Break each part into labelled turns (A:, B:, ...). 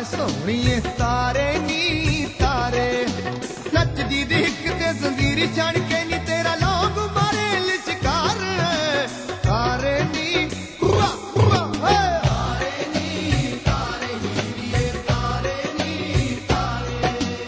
A: सोहणीए तारे नी तारे नचदी दिख ते जंजीरी छड़ के नी तेरा लोग मारे लिचकार तारे नी हुआ हुआ तारे नी हीरिए तारे नी तारे।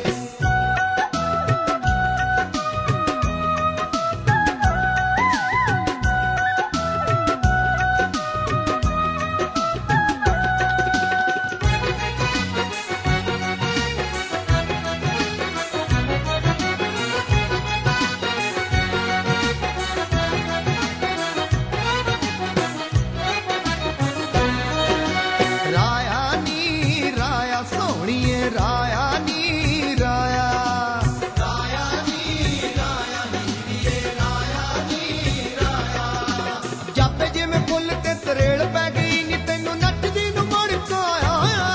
A: राया नी राया राया नी राया हीरिए राया नी राया जापे जिवें फुल ते तरेड़ पै गई नी तैनू नचदी नू मुड़ के आया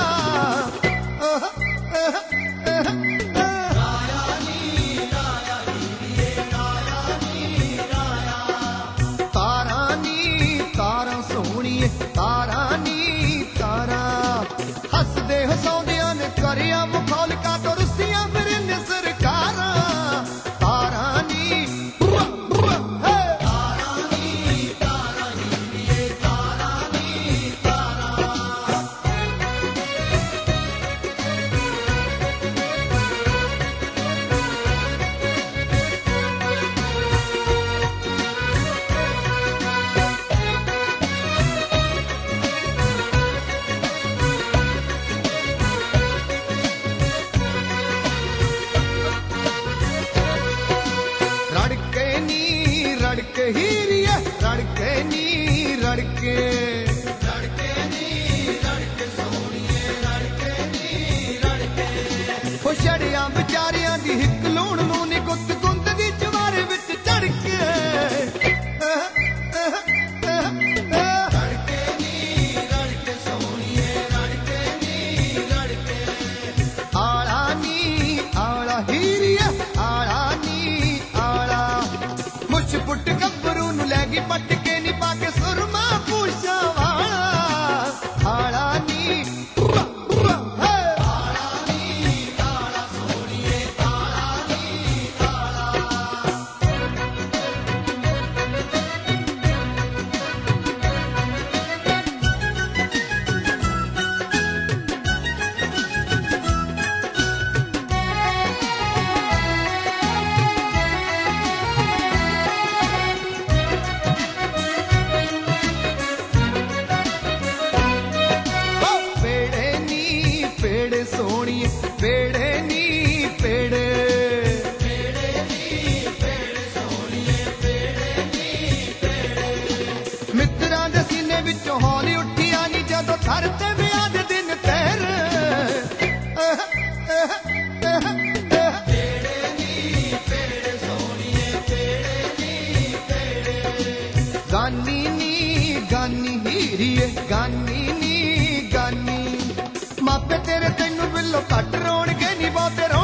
A: राया नी राया हीरिए राया नी राया तारा नी तारा सोहणीए तारा नी तारा हसदे हसाउंदियां ने करिया मुखौल का तो रुसियां फिर ने सरकारा तारा नी हुआ हुआ तारा नी तारा हीरिए तारा नी तारा। रड़के हीरिए रड़के नी रड़के रड़के नी रड़के सोहणीए रड़के नी रड़के हो छड़िया बेचारियां दी हिक लूण नू नी गुत्त गुंद दी जवारे विच चढ़ के रड़के नी रड़के सोहणीए रड़के नी रड़के आला नी आला हीरिए आला नी आला मुछ पुट गब्बरू नू लैगी पट के नी पाके सुरमा पूछा वाला आला नी हुआ हुआ आला नी आला सोहणीए आला नी आला। सोहणीए पेड़े नी पेड़े पेड़े नी पेड़े सोहणीए पेड़े नी पेड़े मित्रां दे सीने विचों हौली उठिया नी जदों थर ते विआह दे दिन तेरे पेड़े नी पेड़े सोहणीए पेड़े नी पेड़े गानी नी गानी हीरिए गानी नी गानी मापे तेरे तैनू बिल्लो घट रोणगे नी बहुते